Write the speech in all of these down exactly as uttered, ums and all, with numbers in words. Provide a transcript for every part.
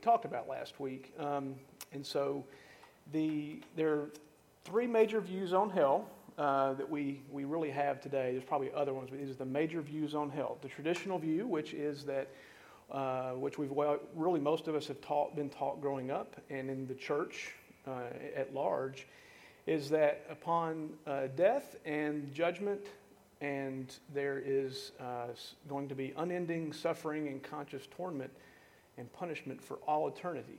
talked about last week. Um, and so the there are three major views on hell uh, that we, we really have today. There's probably other ones, but these are the major views on hell. The traditional view, which is that, uh, which we've well, really most of us have taught, been taught growing up and in the church uh, at large, is that upon uh, death and judgment, and there is uh, going to be unending suffering and conscious torment and punishment for all eternity.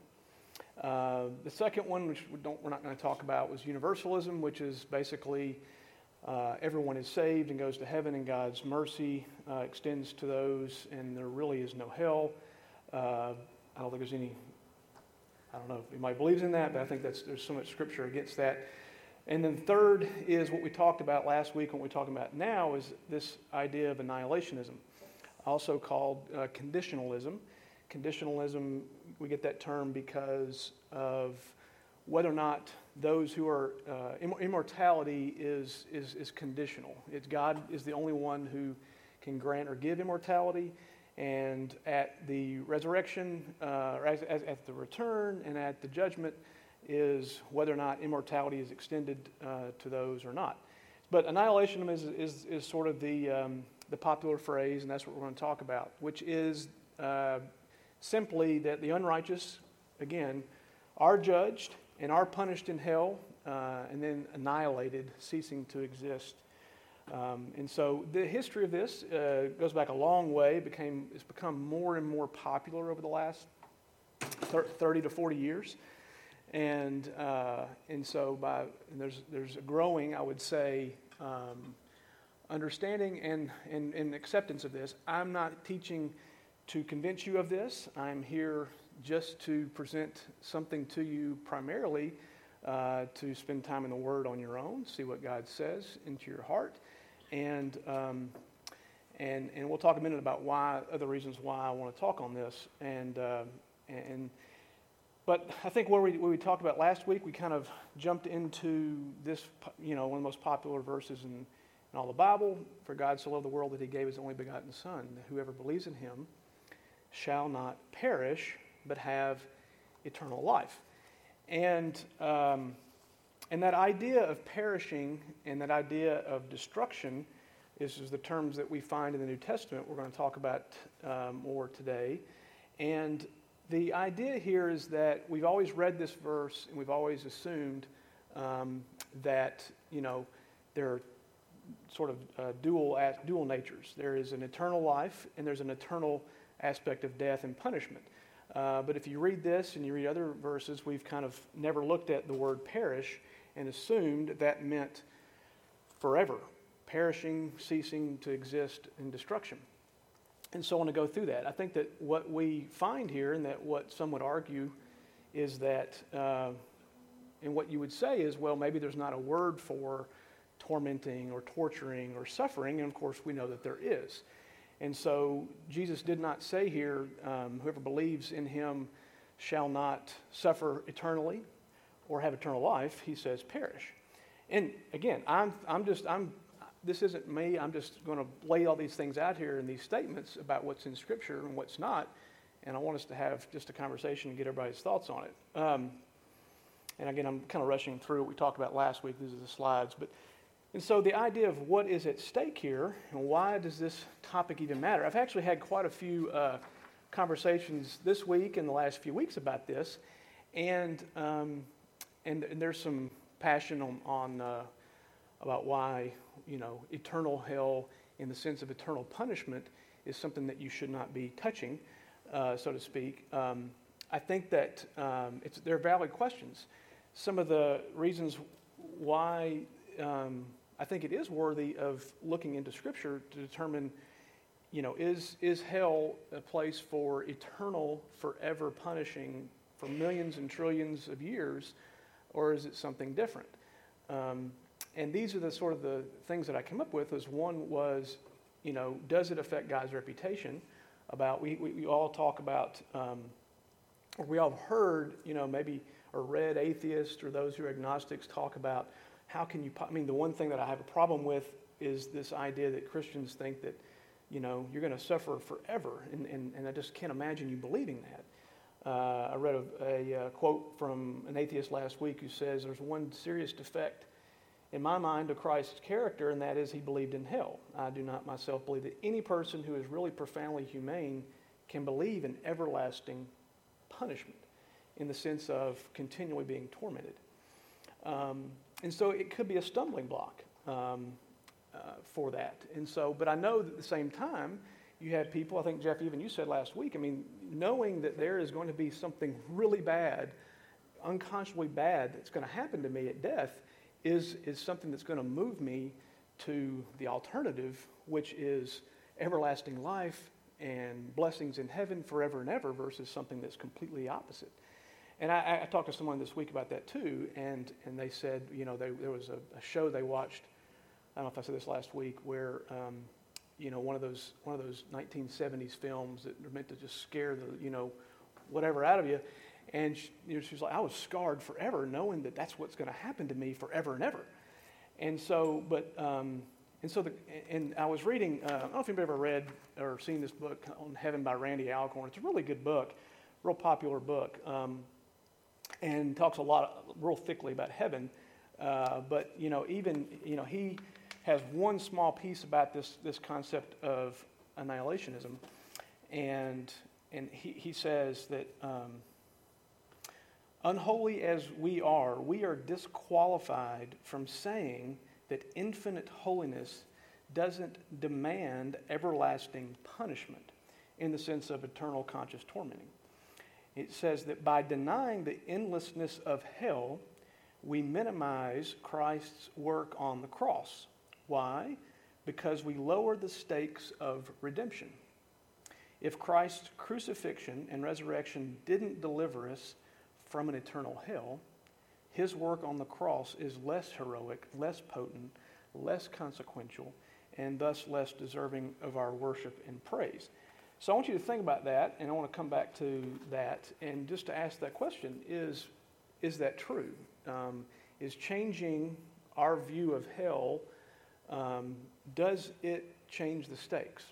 Uh, the second one, which we don't, we're not going to talk about, was universalism, which is basically uh, everyone is saved and goes to heaven, and God's mercy uh, extends to those, and there really is no hell. Uh, I don't think there's any, I don't know if anybody believes in that, but I think that's there's so much scripture against that. And then third is what we talked about last week, and what we're talking about now is this idea of annihilationism, also called uh, conditionalism. Conditionalism, we get that term because of whether or not those who are, uh, imm- immortality is, is, is conditional. It's God is the only one who can grant or give immortality, and at the resurrection, uh, or as, as, at the return and at the judgment, is whether or not immortality is extended uh, to those or not. But annihilationism is, is, is sort of the, um, the popular phrase, and that's what we're going to talk about, which is uh, simply that the unrighteous, again, are judged and are punished in hell uh, and then annihilated, ceasing to exist. Um, and so the history of this uh, goes back a long way. It became, it's become more and more popular over the last thirty to forty years. And uh, and so by and there's there's a growing, I would say, um, understanding and, and, and acceptance of this. I'm not teaching to convince you of this. I'm here just to present something to you primarily uh, to spend time in the Word on your own, see what God says into your heart, and um, and and we'll talk a minute about why other reasons why I want to talk on this and uh, and. But I think where we, where we talked about last week, we kind of jumped into this, you know, one of the most popular verses in, in all the Bible. For God so loved the world that he gave his only begotten Son, that whoever believes in him shall not perish, but have eternal life. And um, and that idea of perishing and that idea of destruction is, is the terms that we find in the New Testament. We're going to talk about um, more today. And the idea here is that we've always read this verse and we've always assumed um, that, you know, there are sort of uh, dual dual natures. There is an eternal life and there's an eternal aspect of death and punishment. Uh, but if you read this and you read other verses, we've kind of never looked at the word perish and assumed that meant forever, perishing, ceasing to exist in destruction. And so I want to go through that. I think that what we find here, and that what some would argue, is that, uh, and what you would say is, well, maybe there's not a word for tormenting or torturing or suffering, and of course we know that there is. And so Jesus did not say here, um, whoever believes in him shall not suffer eternally or have eternal life. He says perish. And again, I'm I'm just I'm. This isn't me. I'm just going to lay all these things out here in these statements about what's in Scripture and what's not. And I want us to have just a conversation and get everybody's thoughts on it. Um, and again, I'm kind of rushing through what we talked about last week. These are the slides. But and so the idea of what is at stake here and why does this topic even matter? I've actually had quite a few uh, conversations this week and the last few weeks about this. And um, and, and there's some passion on, on uh, about why, you know, eternal hell in the sense of eternal punishment is something that you should not be touching, uh, so to speak. Um, I think that um, it's, they're valid questions. Some of the reasons why um, I think it is worthy of looking into Scripture to determine, you know, is is hell a place for eternal, forever punishing for millions and trillions of years, or is it something different? Um, And these are the sort of the things that I came up with. As one was, you know, does it affect God's reputation? About we we, we all talk about, um, or we all have heard, you know, maybe or read atheists or those who are agnostics talk about how can you? I mean, the one thing that I have a problem with is this idea that Christians think that, you know, you're going to suffer forever, and and and I just can't imagine you believing that. Uh, I read a, a, a quote from an atheist last week who says there's one serious defect in my mind of Christ's character, and that is he believed in hell. I do not myself believe that any person who is really profoundly humane can believe in everlasting punishment in the sense of continually being tormented. Um, and so it could be a stumbling block um, uh, for that. And so, but I know that at the same time, you have people, I think, Jeff, even you said last week, I mean, knowing that there is going to be something really bad, unconscionably bad, that's going to happen to me at death is, is something that's going to move me to the alternative, which is everlasting life and blessings in heaven forever and ever versus something that's completely opposite. And I, I talked to someone this week about that too, and, and they said, you know, they, there was a, a show they watched, I don't know if I said this last week, where um, you know, one of those one of those nineteen seventies films that are meant to just scare the, you know, whatever out of you. And she, you know, she was like, I was scarred forever knowing that that's what's going to happen to me forever and ever. And so, but, um, and so, the, and I was reading, uh, I don't know if you've ever read or seen this book on Heaven by Randy Alcorn. It's a really good book, real popular book, um, and talks a lot, real thickly about heaven. Uh, but, you know, even, you know, he has one small piece about this this concept of annihilationism, and and he, he says that um, unholy as we are, we are disqualified from saying that infinite holiness doesn't demand everlasting punishment in the sense of eternal conscious tormenting. It says that by denying the endlessness of hell, we minimize Christ's work on the cross. Why? Because we lower the stakes of redemption. If Christ's crucifixion and resurrection didn't deliver us from an eternal hell, his work on the cross is less heroic, less potent, less consequential, and thus less deserving of our worship and praise. So I want you to think about that, and I want to come back to that, and just to ask that question, is, is that true? Um, is changing our view of hell, um, does it change the stakes?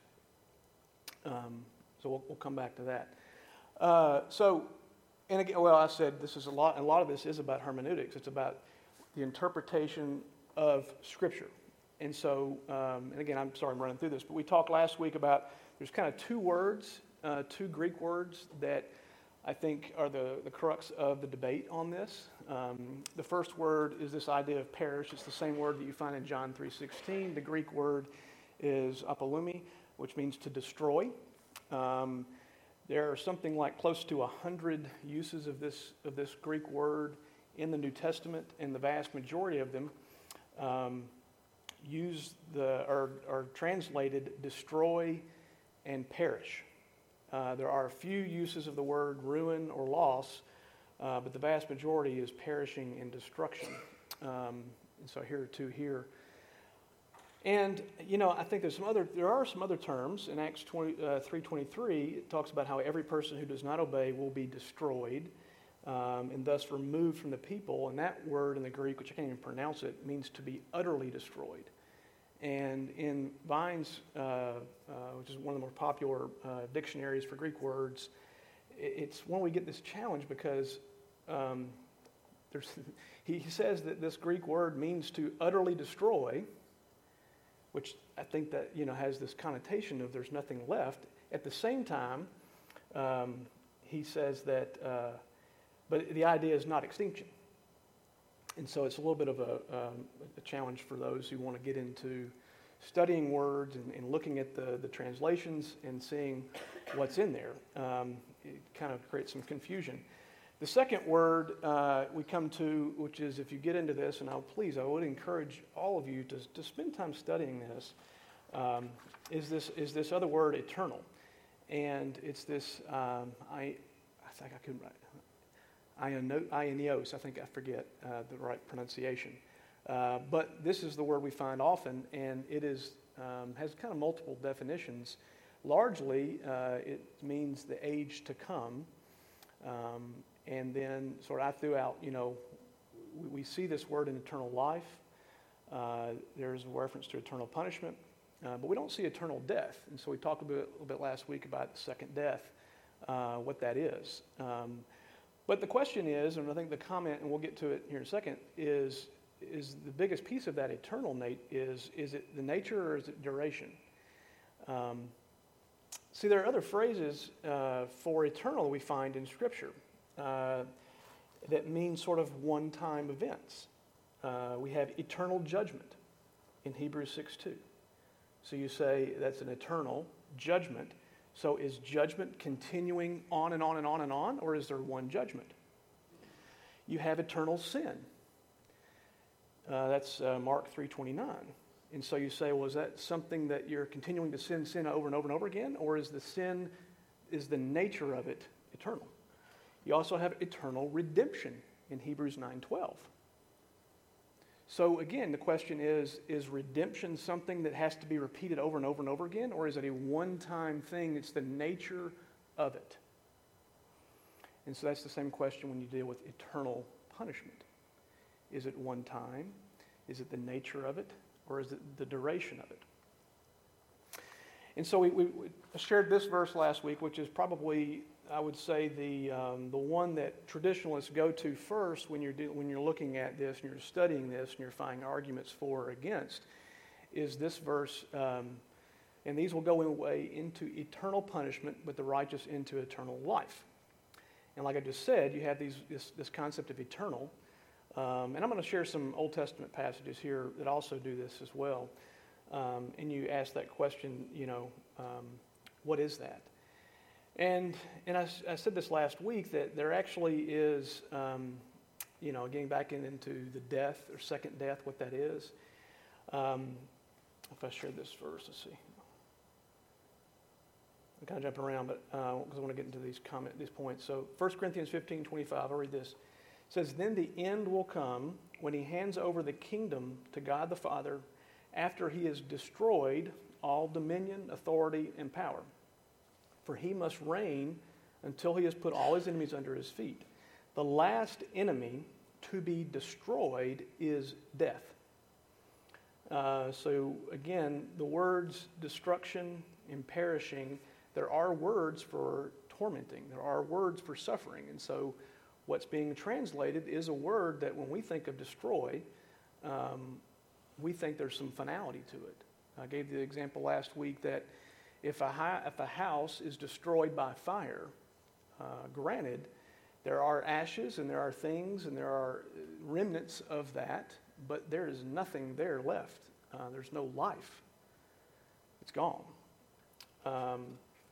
Um, so we'll, we'll come back to that. Uh, so, and again, well, I said this is a lot, and a lot of this is about hermeneutics. It's about the interpretation of Scripture. And so, um, and again, I'm sorry I'm running through this, but we talked last week about there's kind of two words, uh, two Greek words that I think are the, the crux of the debate on this. Um, the first word is this idea of perish. It's the same word that you find in John three sixteen. The Greek word is apolumi, which means to destroy. Um, there are something like close to a hundred uses of this of this Greek word in the New Testament, and the vast majority of them um, use the or are translated destroy and perish. Uh, there are a few uses of the word ruin or loss, uh, but the vast majority is perishing and destruction. Um, and so here are two here. And, you know, I think there's some other, there are some other terms. In Acts three twenty-three, it talks about how every person who does not obey will be destroyed um, and thus removed from the people. And that word in the Greek, which I can't even pronounce it, means to be utterly destroyed. And in Vine's, uh, uh, which is one of the more popular uh, dictionaries for Greek words, it's when we get this challenge because um, there's, he says that this Greek word means to utterly destroy, which I think that, you know, has this connotation of there's nothing left. At the same time, um, he says that, uh, but the idea is not extinction. And so it's a little bit of a, um, a challenge for those who want to get into studying words and, and looking at the, the translations and seeing what's in there. Um, it kind of creates some confusion. The second word uh, we come to, which is if you get into this, and I'll please, I would encourage all of you to, to spend time studying this, um, is this is this other word, eternal. And it's this, um, I, I think I couldn't write Aionios, I think I forget uh, the right pronunciation. Uh, but this is the word we find often, and it is um, has kind of multiple definitions. Largely, uh, it means the age to come. Um, and then sort of I threw out, you know, we, we see this word in eternal life. Uh, there's a reference to eternal punishment, uh, but we don't see eternal death. And so we talked a, bit, a little bit last week about the second death. uh, what that is. Um, but the question is, and I think the comment, and we'll get to it here in a second, is is the biggest piece of that eternal, Nate, is is it the nature or is it duration? Um, see, there are other phrases uh, for eternal we find in Scripture uh, that mean sort of one-time events. Uh, we have eternal judgment in Hebrews six two. So you say that's an eternal judgment. So is judgment continuing on and on and on and on, or is there one judgment? You have eternal sin. Uh, that's uh, Mark three twenty-nine. And so you say, well, is that something that you're continuing to sin, sin over and over and over again, or is the sin, is the nature of it eternal? You also have eternal redemption in Hebrews nine twelve. So again, the question is, is redemption something that has to be repeated over and over and over again, or is it a one-time thing? It's the nature of it. And so that's the same question when you deal with eternal punishment. Is it one time? Is it the nature of it? Or is it the duration of it? And so we, we, we shared this verse last week, which is probably, I would say, the um, the one that traditionalists go to first when you're do, when you're looking at this and you're studying this and you're finding arguments for or against, is this verse, um, and these will go away into eternal punishment, but the righteous into eternal life. And like I just said, you have these this, this concept of eternal, um, and I'm going to share some Old Testament passages here that also do this as well. Um, and you ask that question, you know, um, what is that? And and I, I said this last week that there actually is, um, you know, getting back in, into the death or second death, what that is. Um, if I share this verse, let's see. I'm kind of jumping around, but because uh, I want to get into these comment these points. So First Corinthians fifteen twenty-five, I'll read this. It says, "Then the end will come when he hands over the kingdom to God the Father, after he has destroyed all dominion, authority, and power. For he must reign until he has put all his enemies under his feet. The last enemy to be destroyed is death." Uh, so again, the words destruction and perishing, there are words for tormenting. There are words for suffering. And so what's being translated is a word that when we think of destroy, um, we think there's some finality to it. I gave the example last week that if a, hi- if a house is destroyed by fire, uh, granted, there are ashes and there are things and there are remnants of that, but there is nothing there left. Uh, there's no life. It's gone. Um,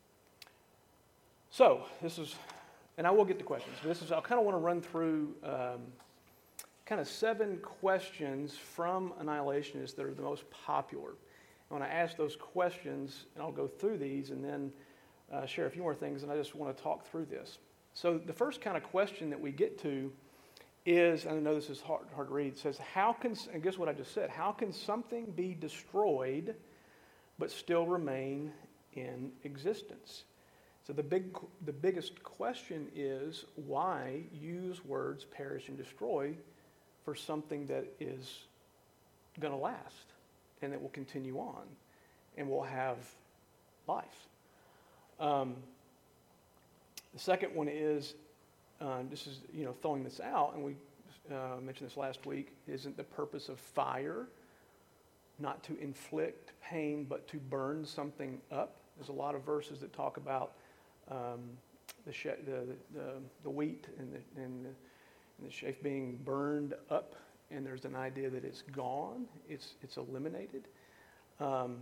so this is, and I will get to questions, but this is, I kind of want to run through um, kind of seven questions from annihilationists that are the most popular. I want to ask those questions, and I'll go through these and then uh, share a few more things, and I just want to talk through this. So the first kind of question that we get to is, and I know this is hard, hard to read, it says, how can, and guess what I just said, how can something be destroyed but still remain in existence? So the big, the biggest question is, why use words perish and destroy for something that is going to last and that will continue on and will have life? Um, the second one is, uh, this is, you know, throwing this out, and we uh, mentioned this last week, isn't the purpose of fire not to inflict pain but to burn something up? There's a lot of verses that talk about um, the, sh- the, the the wheat and the, and the, and the chaff being burned up, and there's an idea that it's gone, it's it's eliminated. Um,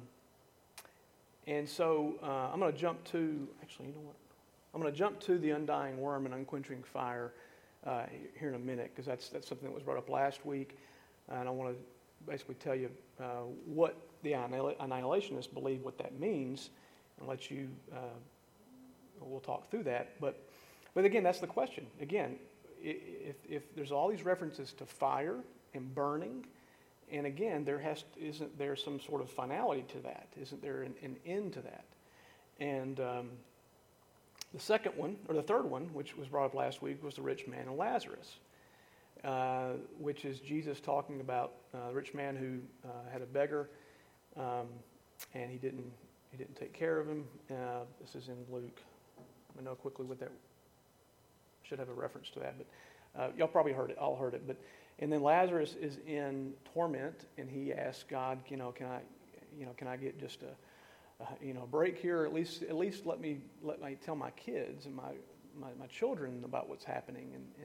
and so uh, I'm going to jump to, actually, you know what? I'm going to jump to the undying worm and unquenching fire uh, here in a minute, because that's that's something that was brought up last week, and I want to basically tell you uh, what the annihilationists believe what that means, and let you. Uh, we'll talk through that, but but again, that's the question. Again, if if there's all these references to fire and burning, and again, there has isn't there some sort of finality to that? Isn't there an, an end to that? And um, the second one, or the third one, which was brought up last week, was the rich man and Lazarus, uh, which is Jesus talking about uh, the rich man who uh, had a beggar, um, and he didn't he didn't take care of him. Uh, this is in Luke. I know quickly what that should have a reference to that, but uh, y'all probably heard it. All heard it. But and then Lazarus is in torment, and he asks God, you know, can I, you know, can I get just a, a you know, break here? At least, at least let me let me tell my kids and my my, my children about what's happening. And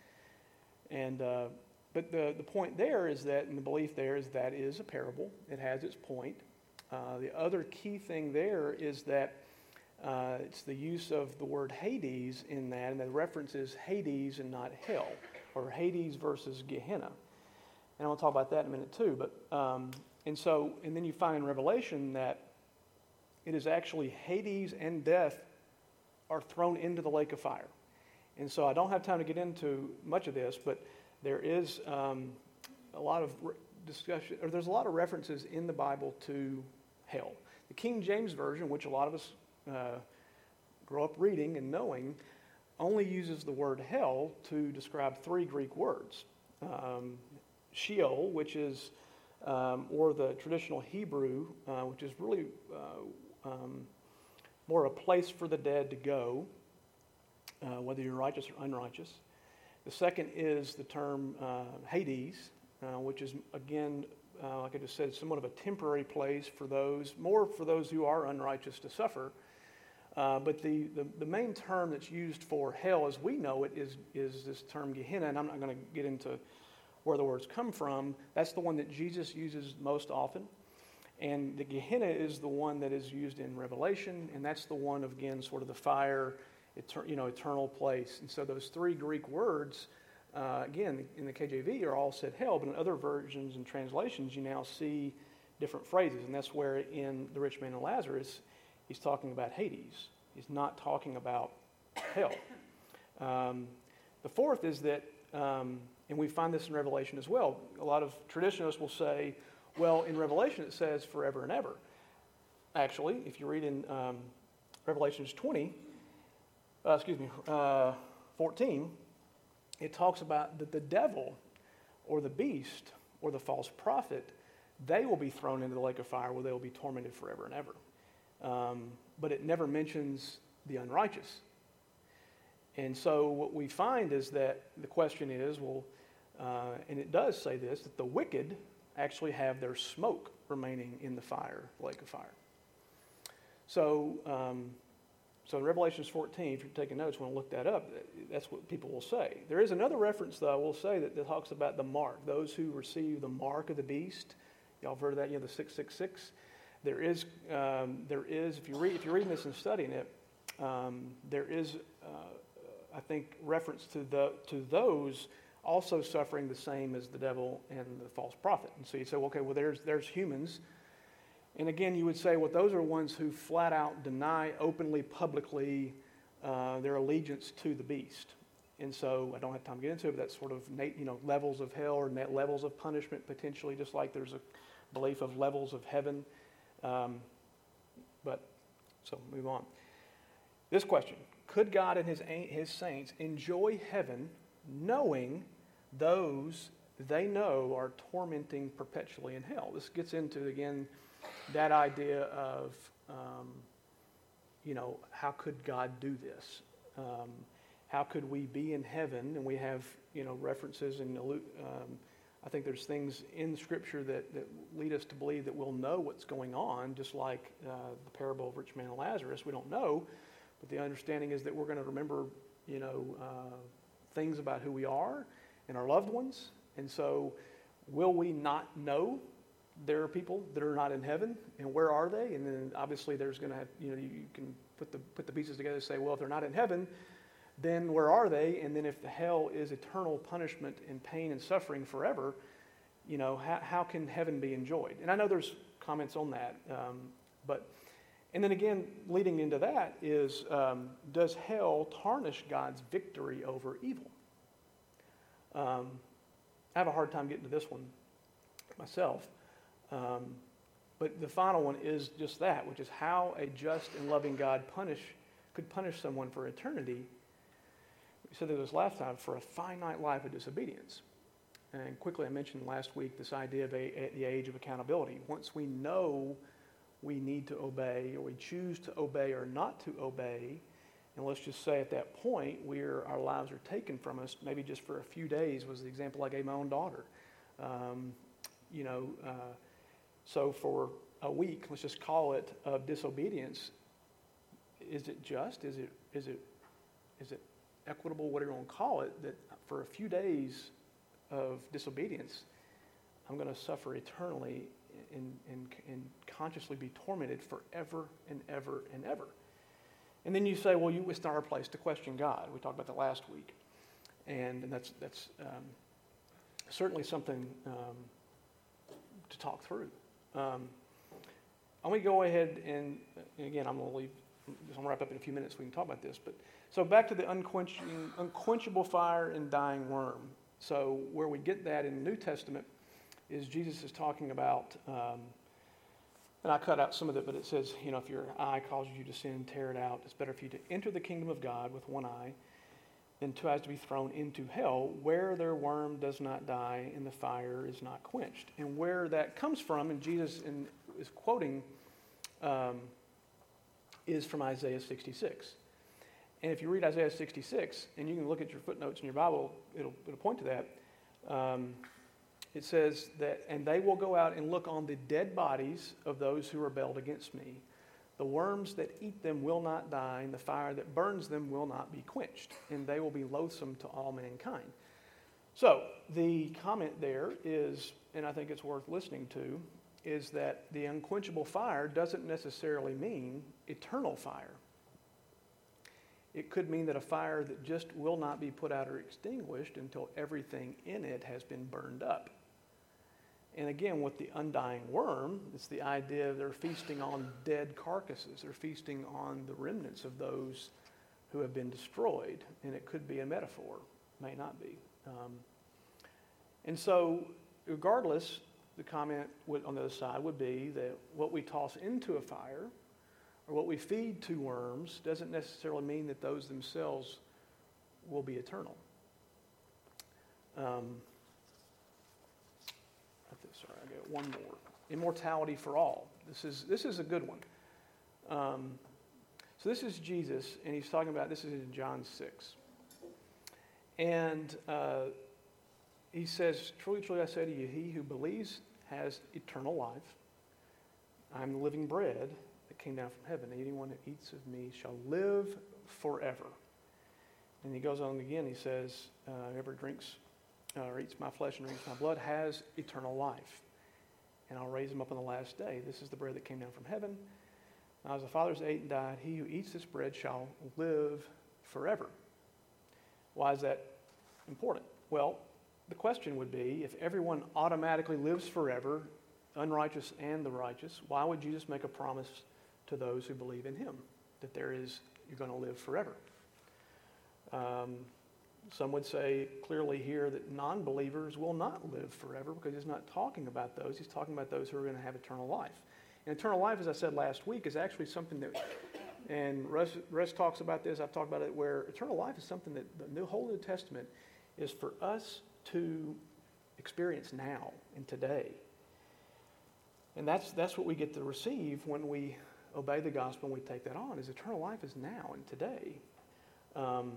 and and uh, but the the point there is that, and the belief there is that is a parable. It has its point. Uh, the other key thing there is that uh, it's the use of the word Hades in that, and the reference is Hades and not hell, or Hades versus Gehenna. And I want to talk about that in a minute too. But um, and so, and then you find in Revelation that it is actually Hades and death are thrown into the lake of fire. And so I don't have time to get into much of this, but there is um, a lot of re- discussion, or there's a lot of references in the Bible to hell. The King James Version, which a lot of us uh, grow up reading and knowing, only uses the word hell to describe three Greek words. Um, Sheol, which is, um, or the traditional Hebrew, uh, which is really uh, um, more a place for the dead to go, uh, whether you're righteous or unrighteous. The second is the term uh, Hades, uh, which is, again, uh, like I just said, somewhat of a temporary place for those, more for those who are unrighteous to suffer. Uh, but the, the, the main term that's used for hell as we know it is, is this term Gehenna, and I'm not going to get into where the words come from. That's the one that Jesus uses most often. And the Gehenna is the one that is used in Revelation, and that's the one of, again, sort of the fire, eter- you know, eternal place. And so those three Greek words, uh, again, in the K J V are all said hell, but in other versions and translations you now see different phrases. And that's where in The Rich Man and Lazarus, he's talking about Hades. He's not talking about hell. Um, the fourth is that, um, and we find this in Revelation as well, a lot of traditionalists will say, well, in Revelation it says forever and ever. Actually, if you read in um, Revelations twenty, uh, excuse me, uh, fourteen, it talks about that the devil or the beast or the false prophet, they will be thrown into the lake of fire where they will be tormented forever and ever. Um, but it never mentions the unrighteous. And so what we find is that the question is, well, uh, and it does say this, that the wicked actually have their smoke remaining in the fire, lake of fire. So, um, so in Revelations fourteen, if you're taking notes, want to look that up, that's what people will say. There is another reference, though, I will say, that, that talks about the mark, those who receive the mark of the beast. Y'all have heard of that, you know, the six six six. There is, um, there is, if you read, if you're reading this and studying it, um, there is, uh, I think, reference to the to those also suffering the same as the devil and the false prophet. And so you say, well, okay, well, there's there's humans. And again, you would say, well, those are ones who flat out deny openly, publicly, uh, their allegiance to the beast. And so I don't have time to get into it, but that's sort of, you know, levels of hell or levels of punishment potentially, just like there's a belief of levels of heaven. Um, but, so move on. This question, could God and his, his saints enjoy heaven knowing those they know are tormenting perpetually in hell? This gets into, again, that idea of, um, you know, how could God do this? Um, how could we be in heaven? And we have, you know, references and um, I think there's things in Scripture that, that lead us to believe that we'll know what's going on, just like uh, the parable of Rich Man and Lazarus. We don't know, but the understanding is that we're going to remember, you know, uh, things about who we are and our loved ones. And so will we not know there are people that are not in heaven, and where are they? And then obviously there's going to have, you know, you can put the put the pieces together and say, well, if they're not in heaven, then where are they? And then if the hell is eternal punishment and pain and suffering forever, you know, how, how can heaven be enjoyed? And I know there's comments on that, um, but, and then again, leading into that is, um, does hell tarnish God's victory over evil? Um, I have a hard time getting to this one myself. Um, but the final one is just that, which is how a just and loving God punish could punish someone for eternity. We said this last time, for a finite life of disobedience. And quickly I mentioned last week this idea of a, a, the age of accountability. Once we know we need to obey, or we choose to obey or not to obey, And let's just say at that point, we're, our lives are taken from us, maybe just for a few days was the example I gave my own daughter. Um, you know, uh, so for a week, let's just call it, of disobedience, is it just? Is it, is it, is it equitable, whatever you want to call it, that for a few days of disobedience, I'm going to suffer eternally and, and, and consciously be tormented forever and ever and ever? And then you say, well, you, it's not our place to question God. We talked about that last week. And, and that's, that's um, certainly something um, to talk through. Um, I'm going to go ahead and, and again, I'm going to leave, I'm going to wrap up in a few minutes so we can talk about this. But so back to the unquenching, unquenchable fire and dying worm. So where we get that in the New Testament is Jesus is talking about, um, and I cut out some of it, but it says, you know, if your eye causes you to sin, tear it out. It's better for you to enter the kingdom of God with one eye than two eyes to be thrown into hell, where their worm does not die and the fire is not quenched. And where that comes from, and Jesus in, is quoting, um, is from Isaiah sixty-six. And if you read Isaiah sixty-six, and you can look at your footnotes in your Bible, it'll, it'll point to that. Um, It says that, and they will go out and look on the dead bodies of those who rebelled against me. The worms that eat them will not die, and the fire that burns them will not be quenched, and they will be loathsome to all mankind. So the comment there is, and I think it's worth listening to, is that the unquenchable fire doesn't necessarily mean eternal fire. It could mean that a fire that just will not be put out or extinguished until everything in it has been burned up. And again, with the undying worm, it's the idea they're feasting on dead carcasses. They're feasting on the remnants of those who have been destroyed. And it could be a metaphor, may not be. Um, and so, regardless, the comment would, on the other side would be that what we toss into a fire or what we feed to worms doesn't necessarily mean that those themselves will be eternal. Um, Sorry, I got one more. Immortality for all. This is this is a good one. Um, so this is Jesus, and he's talking about, this is in John six. And uh, he says, truly, truly, I say to you, he who believes has eternal life. I am the living bread that came down from heaven. Anyone that eats of me shall live forever. And he goes on again, he says, uh, whoever drinks Uh, or eats my flesh and drinks my blood has eternal life. And I'll raise him up on the last day. This is the bread that came down from heaven. Now, as the fathers ate and died, he who eats this bread shall live forever. Why is that important? Well, the question would be, if everyone automatically lives forever, unrighteous and the righteous, why would Jesus make a promise to those who believe in him that there is, you're going to live forever? Um, Some would say clearly here that non-believers will not live forever because he's not talking about those. He's talking about those who are going to have eternal life. And eternal life, as I said last week, is actually something that, and Russ, Russ talks about this, I've talked about it, where eternal life is something that the New Whole New Testament is for us to experience now and today. And that's that's what we get to receive when we obey the gospel and we take that on, is eternal life is now and today. Um,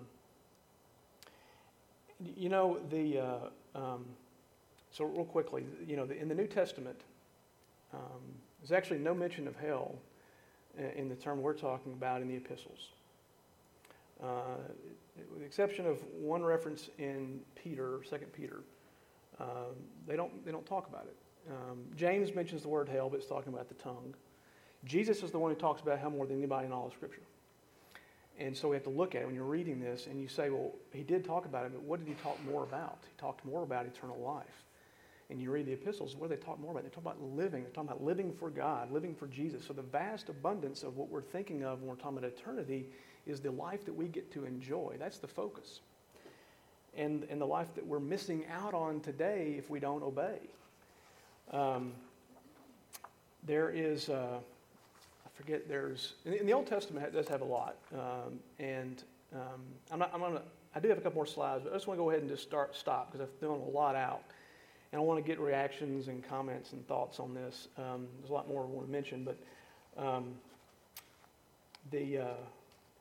You know, the, uh, um, so real quickly, you know, the, in the New Testament, um, there's actually no mention of hell in the term we're talking about in the epistles. Uh, with the exception of one reference in Peter, Second Peter, um, they don't they don't talk about it. Um, James mentions the word hell, but it's talking about the tongue. Jesus is the one who talks about hell more than anybody in all of Scripture. And so we have to look at it when you're reading this and you say, well, he did talk about it, but what did he talk more about? He talked more about eternal life. And you read the epistles, what do they talk more about? They talk about living. They're talking about living for God, living for Jesus. So the vast abundance of what we're thinking of when we're talking about eternity is the life that we get to enjoy. That's the focus. And, and the life that we're missing out on today if we don't obey. Um, there is... Uh, I forget, there's, in the Old Testament it does have a lot, um, and um, I'm not, I'm gonna, I do have a couple more slides, but I just want to go ahead and just start, stop, because I've thrown a lot out, and I want to get reactions and comments and thoughts on this. Um, there's a lot more I want to mention, but um, the, uh,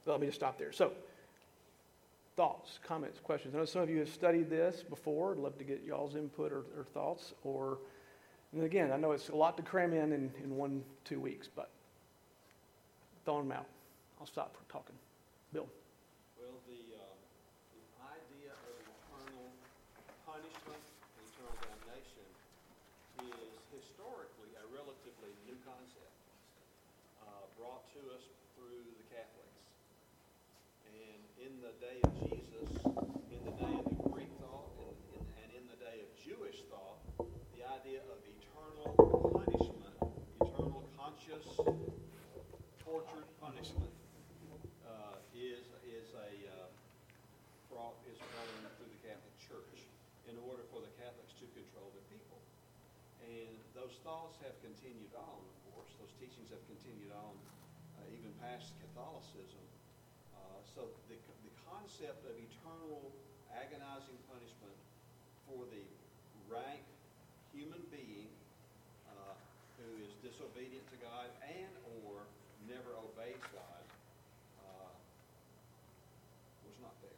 But let me just stop there. So, thoughts, comments, questions. I know some of you have studied this before. I'd love to get y'all's input or, or thoughts. Or, and again, I know it's a lot to cram in in, in one, two weeks, but throw them out. I'll stop for talking. Bill. Well, the, uh, the idea of eternal punishment, eternal damnation, is historically a relatively new concept, uh, brought to us through the Catholics. And in the day of Jesus, in the day of the Greek thought, and in, and in the day of Jewish thought, the idea of eternal punishment, eternal conscious, tortured punishment, uh, is is a uh, brought is brought in through the Catholic Church in order for the Catholics to control their people. And those thoughts have continued on, of course. Those teachings have continued on uh, even past Catholicism. Uh, so the, the concept of eternal agonizing punishment for the rank human being uh, who is disobedient to God and or never obeys God uh, was not there.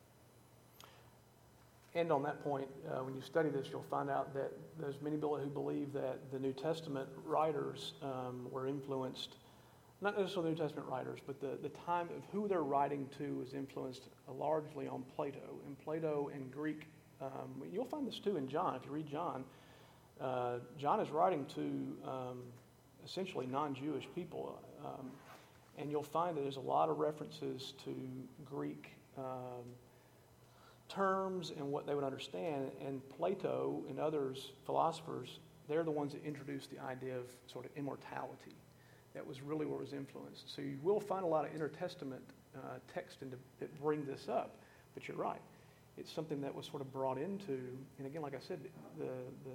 And on that point, uh, when you study this, you'll find out that there's many people who believe that the New Testament writers um, were influenced, not necessarily the New Testament writers, but the, the time of who they're writing to was influenced largely on Plato. And Plato and Greek, um, you'll find this too in John. If you read John, uh, John is writing to um, essentially non-Jewish people. Um, and you'll find that there's a lot of references to Greek um, terms and what they would understand. And Plato and others, philosophers, they're the ones that introduced the idea of sort of immortality. That was really where it was influenced. So you will find a lot of intertestament uh, text into, that bring this up. But you're right. It's something that was sort of brought into, and again, like I said, the,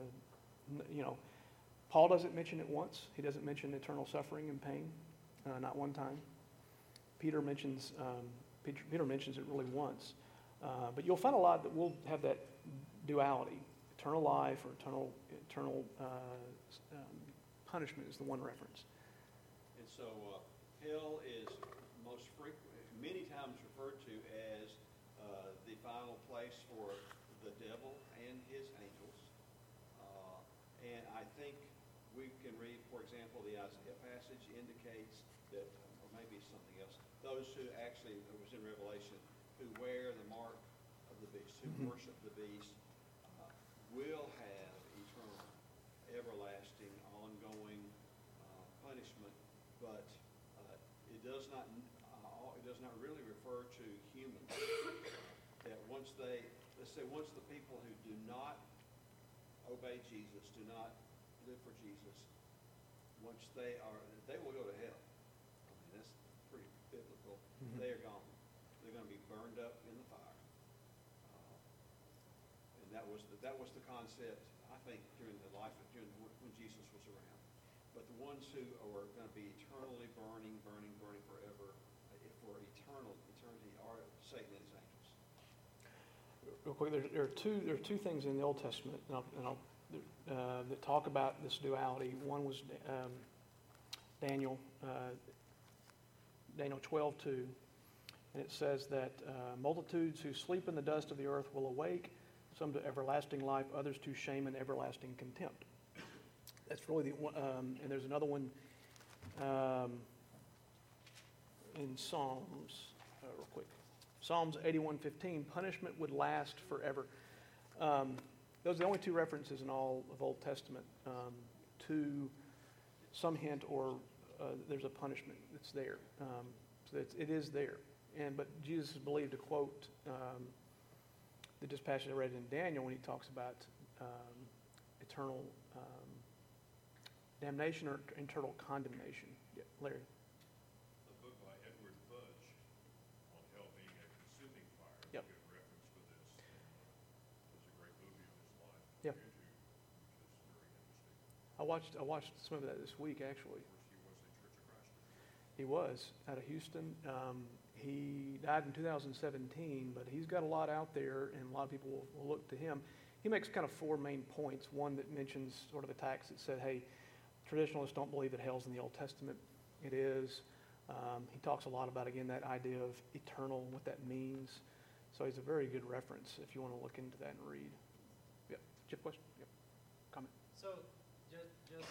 the you know, Paul doesn't mention it once. He doesn't mention eternal suffering and pain, uh, not one time. Peter mentions um, Peter, Peter mentions it really once. Uh, but you'll find a lot that will have that duality. Eternal life or eternal eternal uh, um, punishment is the one reference. And so uh, hell is most frequently, many times referred to as uh, the final place for the devil and his angels. Uh, and I think we can read, for example, the Isaiah passage indicates that, or maybe something else, those who actually, it was in Revelation, who wear the mark of the beast, who mm-hmm. worship the beast, uh, will have eternal, everlasting, ongoing uh, punishment. But uh, it does not uh, it does not really refer to humans. That once they, let's say, once the people who do not obey Jesus, do not live for Jesus, once they are, they will go to hell. I mean, that's pretty biblical. Mm-hmm. They are gone. They're going to be burned up in the fire. Uh, and that was the, that was the concept, I think, during the life of during the, when Jesus was around. But the ones who are going to be eternally burning, burning, burning forever, uh, for eternal eternity, are Satan and his angels. Real quick, there, there are two there are two things in the Old Testament and I'll, and I'll, uh, that talk about this duality. One was um, Daniel, uh, Daniel twelve two. And it says that uh, multitudes who sleep in the dust of the earth will awake, some to everlasting life, others to shame and everlasting contempt. That's really the one. Um, and there's another one um, in Psalms, uh, real quick. Psalms eighty-one fifteen, punishment would last forever. Um, those are the only two references in all of Old Testament um, to some hint or uh, there's a punishment that's there. Um, so it's, it is there. And but Jesus is believed to quote um, the just passage I read in Daniel when he talks about um, eternal um, damnation or eternal condemnation. Yeah, Larry. A book by Edward Fudge on hell being a consuming fire. Yep. A good reference for this. Uh, there's a great movie of his life. Yeah. YouTube, which is very interesting. I watched I watched some of that this week actually. Of course, he was a Church of Christ. He was out of Houston. Um, He died in two thousand seventeen, but he's got a lot out there, and a lot of people will, will look to him. He makes kind of four main points. One that mentions sort of attacks that said, hey, traditionalists don't believe that hell's in the Old Testament. It is. Um, he talks a lot about, again, that idea of eternal, what that means. So he's a very good reference if you want to look into that and read. Yep. Chip, question? Yep. Comment? So, just, just,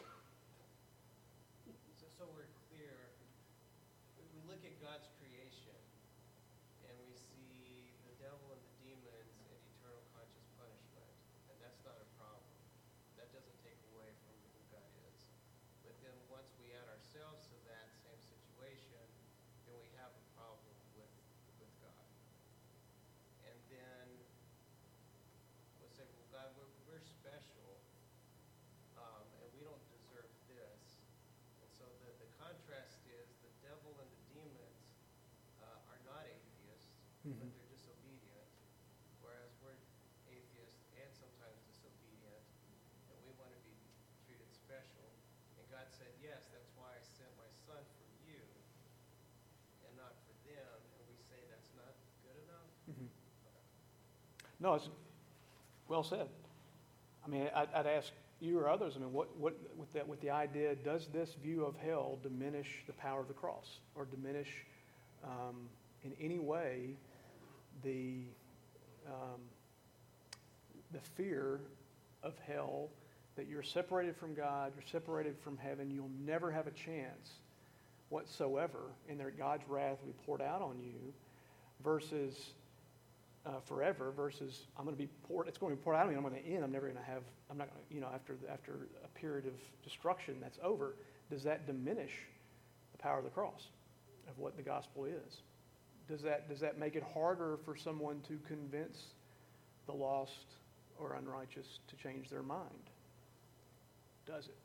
so, so we're clear, we, we look at God's creation, and we see the devil and the demons in eternal conscious punishment, and that's not a problem. That doesn't take away from who God is. But then once we add ourselves to that same situation, then we have a problem with, with God. And then we'll say, well, God, we're, we're special, um, and we don't deserve this. And so the, the contrast is the devil and the demons uh, are not atheists, but Mhm. they're disobedient, whereas we're atheists and sometimes disobedient, and we want to be treated special. And God said, yes, that's why I sent my son for you and not for them. And we say that's not good enough. Mhm. No, it's well said. I mean, I'd, I'd ask you or others, I mean, what, what, with that, with the idea, does this view of hell diminish the power of the cross, or diminish um, in any way the um, the fear of hell, that you're separated from God, you're separated from heaven, you'll never have a chance whatsoever, and that God's wrath will be poured out on you, versus uh, forever, versus I'm going to be poured, it's going to be poured out on me, I'm going to end, I'm never going to have, I'm not going to, you know, after, after a period of destruction that's over. Does that diminish the power of the cross, of what the gospel is? Does that, does that make it harder for someone to convince the lost or unrighteous to change their mind? Does it?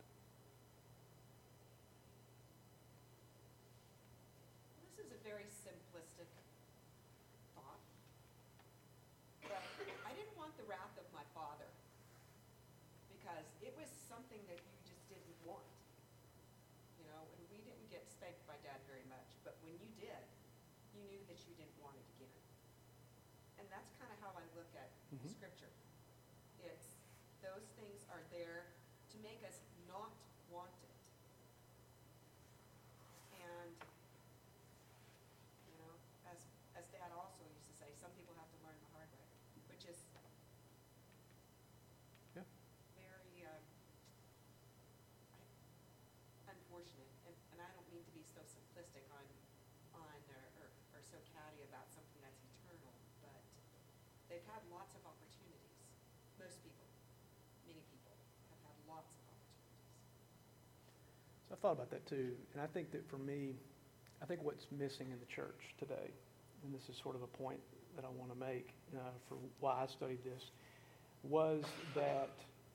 This is a very simplistic thought, but I didn't want the wrath of my father because it was something that you just didn't want. You know, and we didn't get spanked by Dad very much, but when you did, you knew that you didn't want it again. And that's kind of how I look at Mhm. Scripture. It's, those things are there to make us not want it. And, you know, as, as Dad also used to say, some people have to learn the hard way, which is Yeah. very uh, unfortunate. And, and I don't mean to be so simplistic on, on or, or, or so catty about something that's eternal, but they've had lots of opportunities. Most people, many people, have had lots of opportunities. So I've thought about that too, and I think that for me, I think what's missing in the church today, and this is sort of a point that I want to make uh, for why I studied this, was that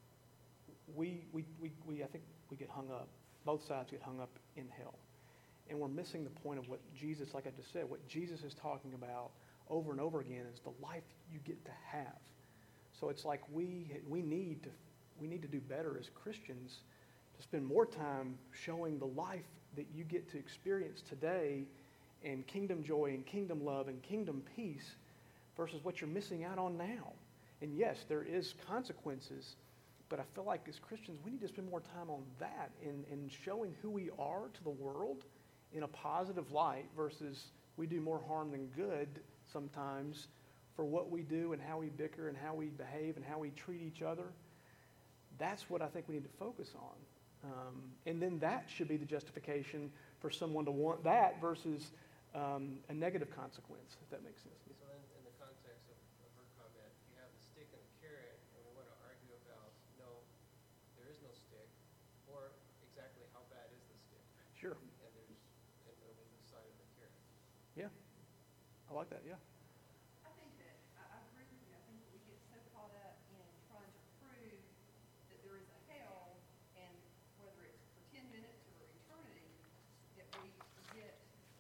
we, we, we, we, I think we get hung up, both sides get hung up in hell. And we're missing the point of what Jesus, like I just said, what Jesus is talking about over and over again is the life you get to have. So it's like we, we, need to, we need to do better as Christians to spend more time showing the life that you get to experience today, and kingdom joy and kingdom love and kingdom peace, versus what you're missing out on now. And yes, there is consequences, but I feel like as Christians, we need to spend more time on that and, and showing who we are to the world in a positive light, versus we do more harm than good sometimes for what we do and how we bicker and how we behave and how we treat each other. That's what I think we need to focus on. Um, and then that should be the justification for someone to want that versus um, a negative consequence, if that makes sense. So in, in the context of, of her comment, you have the stick and the carrot, and we want to argue about, no, there is no stick, or exactly how bad is the stick, Sure. and there's, and there'll be the side of the carrot. Yeah. I like that, yeah. I think that, I, I agree with you, I think that we get so caught up in trying to prove that there is a hell, and whether it's for ten minutes or eternity, that we get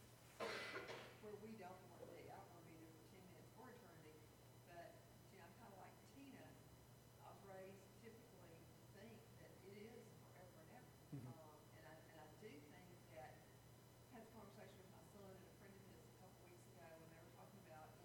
where we don't want to be. I don't want to be there for ten minutes or eternity, but, you know, I'm kind of like Tina. I was raised typically to think that it is forever and ever. Mhm. Um, and I, and I do think that, I had a conversation with my son and a friend of his a couple weeks ago, and they were talking about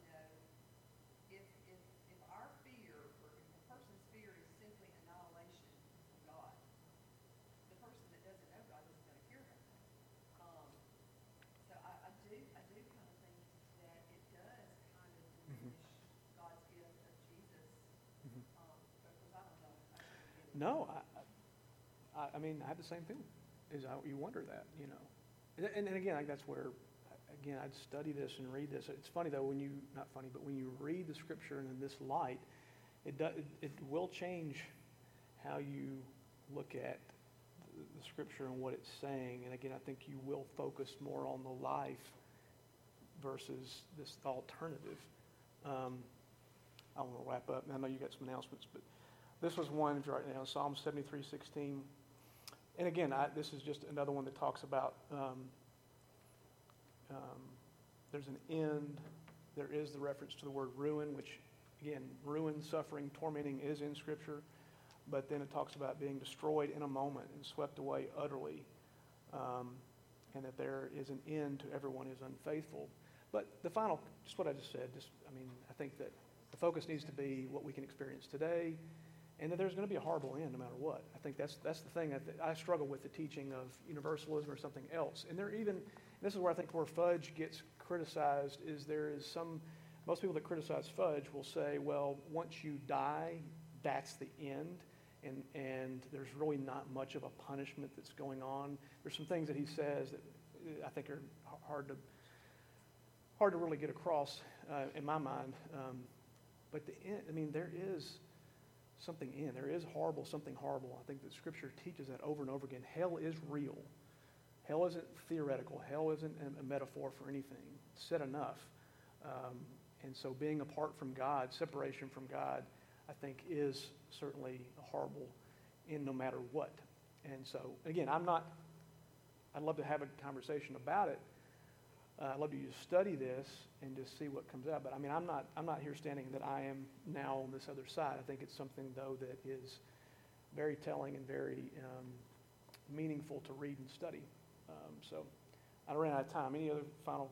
no, I, I, I mean, I have the same feeling. Is I, you wonder that, you know. And, and, and again, I, that's where, again, I'd study this and read this. It's funny, though, when you, not funny, but when you read the Scripture in this light, it, do, it, it will change how you look at the, the Scripture and what it's saying. And again, I think you will focus more on the life versus this alternative. Um, I want to wrap up. I know you got some announcements, but this was one right now, Psalm seventy-three sixteen. And again, I, this is just another one that talks about um, um, there's an end. There is the reference to the word ruin, which, again, ruin, suffering, tormenting is in Scripture. But then it talks about being destroyed in a moment and swept away utterly, um, and that there is an end to everyone who is unfaithful. But the final, just what I just said, just I mean, I think that the focus needs to be what we can experience today, and that there's going to be a horrible end no matter what. I think that's that's the thing that, that I struggle with, the teaching of universalism or something else. And there even, this is where I think where Fudge gets criticized, is there is some, most people that criticize Fudge will say, well, once you die, that's the end, and and there's really not much of a punishment that's going on. There's some things that he says that I think are hard to hard to really get across uh, in my mind. Um, but the end, I mean, there is something in. There is horrible, something horrible. I think that Scripture teaches that over and over again. Hell is real. Hell isn't theoretical. Hell isn't a metaphor for anything. It's said enough. Um, and so being apart from God, separation from God, I think is certainly a horrible end no matter what. And so, again, I'm not, I'd love to have a conversation about it. Uh, I'd love to just study this and just see what comes out. But I mean, I'm not I'm not here standing that I am now on this other side. I think it's something, though, that is very telling and very um, meaningful to read and study. Um, so I ran out of time. Any other final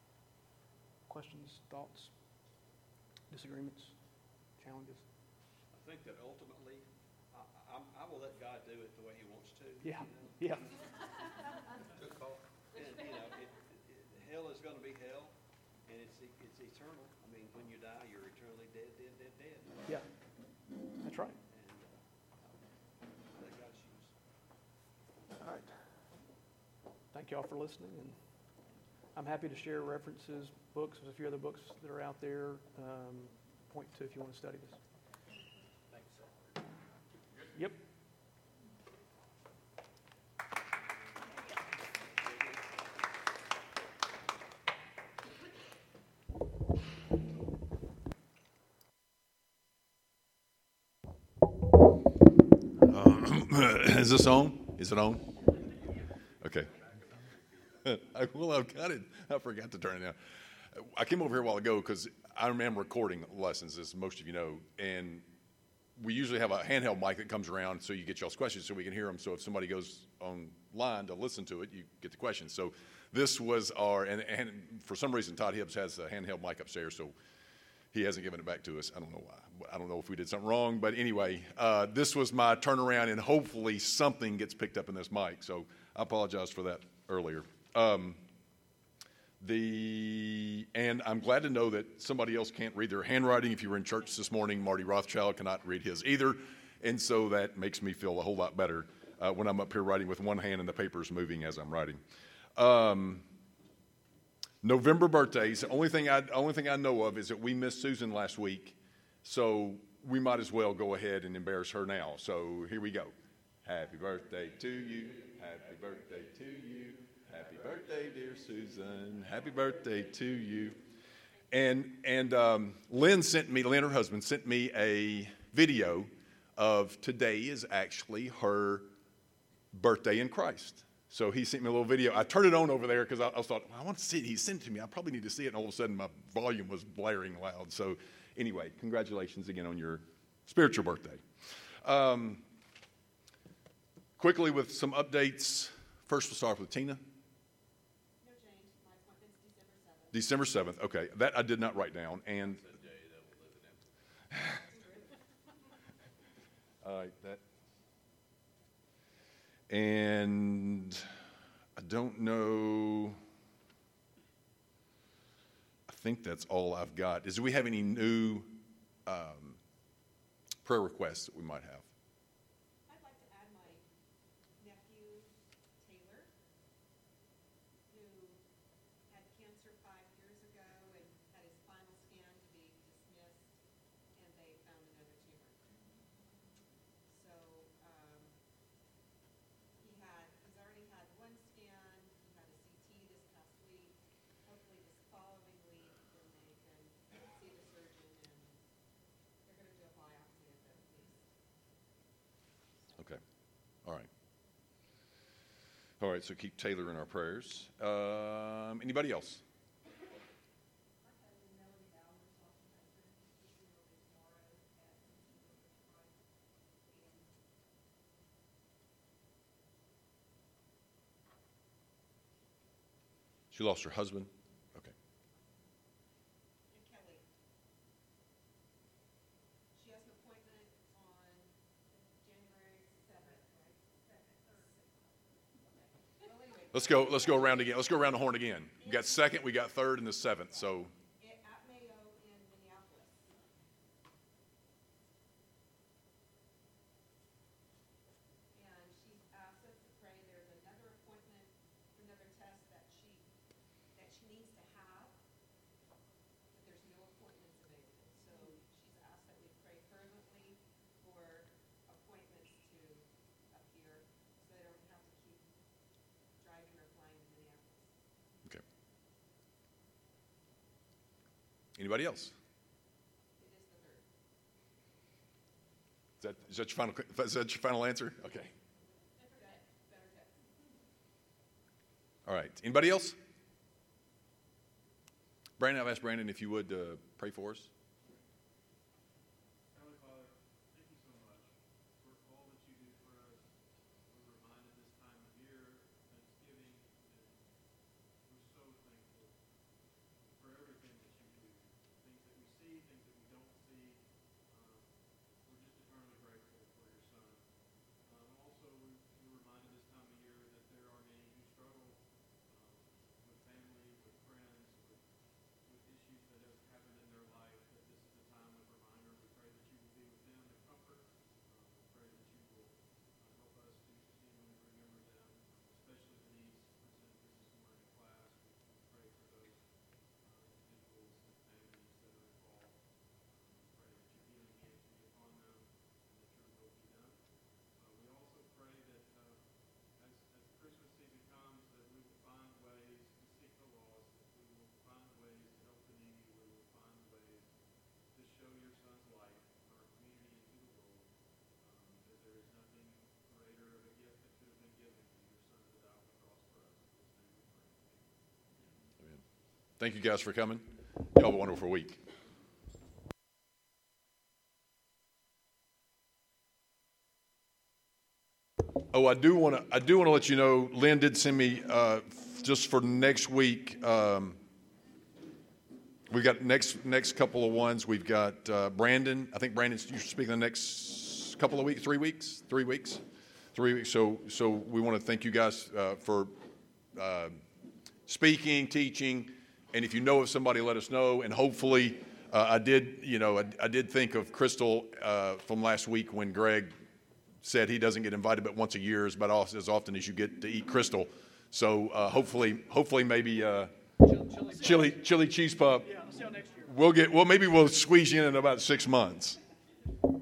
questions, thoughts, disagreements, challenges? I think that ultimately, I, I, I will let God do it the way He wants to. Yeah, you know? yeah. Good call. And, you know, it, it, hell is going to be hell, and it's it's eternal. I mean, when you die, you're eternally dead, dead, dead, dead. Yeah, that's right. And uh, I let God choose. All right. Thank you all for listening, and I'm happy to share references, books. There's a few other books that are out there. Um, point to if you want to study this. Thanks, sir. Yep. Is this on? Is it on? Okay. I, well, I've got it. I forgot to turn it down. I came over here a while ago because I am recording lessons, as most of you know, and we usually have a handheld mic that comes around so you get y'all's questions so we can hear them. So if somebody goes online to listen to it, you get the questions. So this was our, and, and for some reason, Todd Hibbs has a handheld mic upstairs, so he hasn't given it back to us. I don't know why. I don't know if we did something wrong, but anyway, uh, this was my turnaround, and hopefully something gets picked up in this mic. So I apologize for that earlier. Um, the and I'm glad to know that somebody else can't read their handwriting. If you were in church this morning, Marty Rothschild cannot read his either, and so that makes me feel a whole lot better uh, when I'm up here writing with one hand and the paper's moving as I'm writing. Um, November birthdays. The only thing I only thing I know of is that we missed Susan last week, so we might as well go ahead and embarrass her now. So here we go. Happy birthday to you. Happy birthday to you. Happy birthday, dear Susan. Happy birthday to you. And and um, Lynn sent me. Lynn, her husband, sent me a video of today is actually her birthday in Christ. So he sent me a little video. I turned it on over there because I, I thought, well, I want to see it. He sent it to me. I probably need to see it. And all of a sudden, my volume was blaring loud. So anyway, congratulations again on your spiritual birthday. Um, quickly with some updates. First, we'll start with Tina. No change. My appointment's December seventh. December seventh. Okay, that I did not write down. And all right, that. And I don't know, I think that's all I've got. Is do we have any new um, prayer requests that we might have? Okay. All right. All right, so keep Taylor in our prayers. Um, anybody else? She lost her husband. Okay. And Kelly. She has an appointment on January seventh, right? Second, third. Okay. Well, anyway. Let's go. Let's go around again. Let's go around the horn again. We got second, we got third, and the seventh. So At at Mayo in Minneapolis. And she's asked us to pray. There's another appointment, another test that she, that she needs to have, but there's no appointments available. So she's asked that we pray fervently for appointments to appear, so they don't have to keep driving or flying to Minneapolis. okay. Anybody else? It is the third. Is that, is that your final? Is that your final answer? Okay. Better text. All right. Anybody else? Brandon, I've asked Brandon if you would uh, pray for us. Heavenly Father, thank you so much for all that you do for us. We're reminded this time of year, Thanksgiving, and we're so thankful for everything that you do. Things that we see, things that we don't see. Um, we're just eternally grateful for your Son. Um, also, we- we're reminded this time of year that there are many who struggle um, with family, with friends, with with issues that have happened in their life, that this is a time of reminder. We pray that you will be with them and comfort. Um, we pray that you will uh, help us to continually remember them, especially Denise presented this this morning in class. We, we pray for those uh, individuals and families that are involved. Um, we pray that your healing hands be upon them and that your will be done. Uh, we also pray that uh, as, as the Christmas season comes, that we will find ways to seek the lost, that we will find ways to help the needy, we will find ways to show your Son's light in our community and to the world, um, that there is nothing greater of a gift that could have been given than your Son to die on the cross for us. In this name we pray. Amen. Amen. Thank you guys for coming. Y'all have a wonderful week. Oh, I do want to. I do want to let you know. Lynn did send me uh, just for next week. Um, we've got next next couple of ones. We've got uh, Brandon. I think Brandon's you're speaking the next couple of weeks, three weeks, three weeks, three weeks. So so we want to thank you guys uh, for uh, speaking, teaching, and if you know of somebody, let us know. And hopefully, uh, I did. You know, I, I did think of Crystal uh, from last week when Greg said he doesn't get invited but once a year, is about as often as you get to eat Crystal. So uh, hopefully, hopefully maybe uh, chili chili cheese pup. Yeah, I'll see y'all next year. We'll get well. Maybe we'll squeeze you in in about six months.